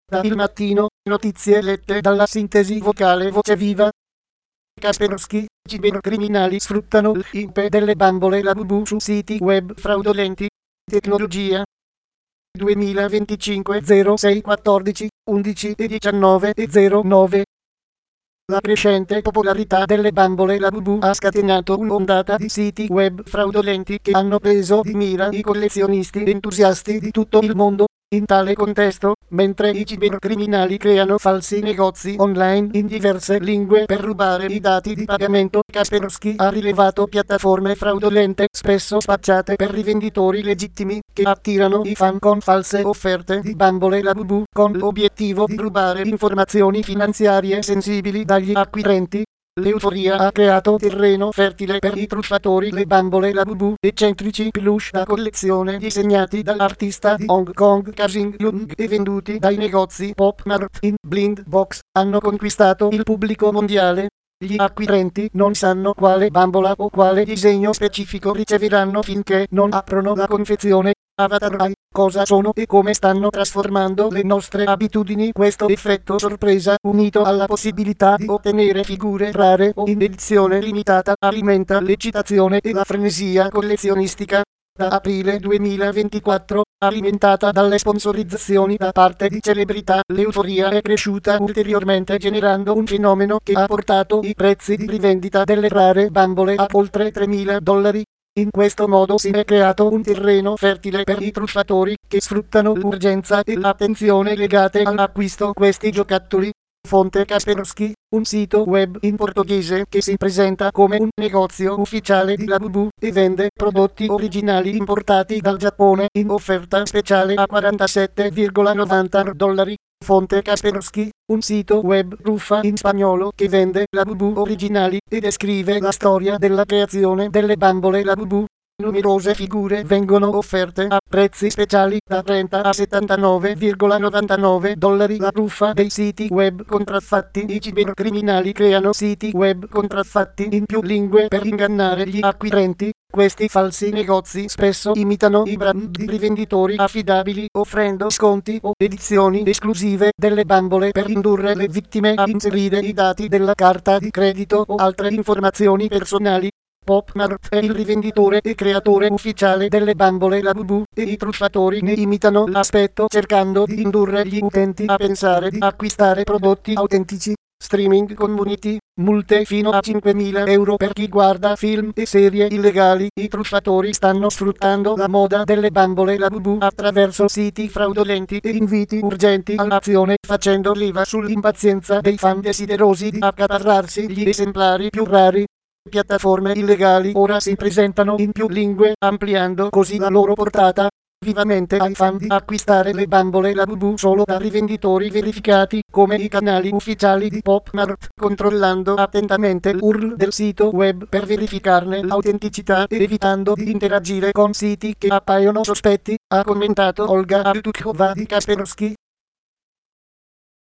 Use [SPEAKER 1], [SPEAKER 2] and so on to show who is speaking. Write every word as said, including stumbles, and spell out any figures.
[SPEAKER 1] Da Il Mattino, notizie lette dalla sintesi vocale Voce Viva. Kaspersky, cibercriminali sfruttano l'I P delle bambole la bu su siti web fraudolenti. Tecnologia. duemilaventicinque zero sei quattordici undici e diciannove e zero nove. La crescente popolarità delle bambole la bu bu ha scatenato un'ondata di siti web fraudolenti che hanno preso di mira i collezionisti entusiasti di tutto il mondo. In tale contesto, mentre i cibercriminali creano falsi negozi online in diverse lingue per rubare i dati di pagamento, Kaspersky ha rilevato piattaforme fraudolente spesso spacciate per rivenditori legittimi che attirano i fan con false offerte di bambole la bu bu con l'obiettivo di rubare informazioni finanziarie sensibili dagli acquirenti. L'euforia ha creato terreno fertile per i truffatori. Le bambole la bu bu, eccentrici peluche da collezione disegnati dall'artista di Hong Kong Kashing Jung e venduti dai negozi Pop Mart in Blind Box, hanno conquistato il pubblico mondiale. Gli acquirenti non sanno quale bambola o quale disegno specifico riceveranno finché non aprono la confezione. Avatar A I, cosa sono e come stanno trasformando le nostre abitudini. Questo effetto sorpresa, unito alla possibilità di ottenere figure rare o in edizione limitata, alimenta l'eccitazione e la frenesia collezionistica. Da aprile duemilaventiquattro, alimentata dalle sponsorizzazioni da parte di celebrità, l'euforia è cresciuta ulteriormente, generando un fenomeno che ha portato i prezzi di rivendita delle rare bambole a oltre tremila dollari. In questo modo si è creato un terreno fertile per i truffatori, che sfruttano l'urgenza e l'attenzione legate all'acquisto questi giocattoli. Fonte Kaspersky, un sito web in portoghese che si presenta come un negozio ufficiale di la bu bu e vende prodotti originali importati dal Giappone in offerta speciale a quarantasette virgola novanta dollari. Fonte Kaspersky, un sito web truffa in spagnolo che vende la bu bu originali e descrive la storia della creazione delle bambole la bu bu. Numerose figure vengono offerte a prezzi speciali da trenta a settantanove virgola novantanove dollari. La truffa dei siti web contraffatti. I cibercriminali creano siti web contraffatti in più lingue per ingannare gli acquirenti. Questi falsi negozi spesso imitano i brand di rivenditori affidabili, offrendo sconti o edizioni esclusive delle bambole per indurre le vittime a inserire i dati della carta di credito o altre informazioni personali. Pop Mart è il rivenditore e creatore ufficiale delle bambole la bu bu e i truffatori ne imitano l'aspetto cercando di indurre gli utenti a pensare di acquistare prodotti autentici. Streaming community, multe fino a cinquemila euro per chi guarda film e serie illegali. I truffatori stanno sfruttando la moda delle bambole la bu bu attraverso siti fraudolenti e inviti urgenti all'azione, facendo leva sull'impazienza dei fan desiderosi di accaparrarsi gli esemplari più rari. Piattaforme illegali ora si presentano in più lingue, ampliando così la loro portata. Vivamente ai fan di acquistare le bambole la bu bu solo da rivenditori verificati, come i canali ufficiali di Pop Mart, controllando attentamente l'U R L del sito web per verificarne l'autenticità e evitando di interagire con siti che appaiono sospetti, ha commentato Olga Altukova di Kaspersky.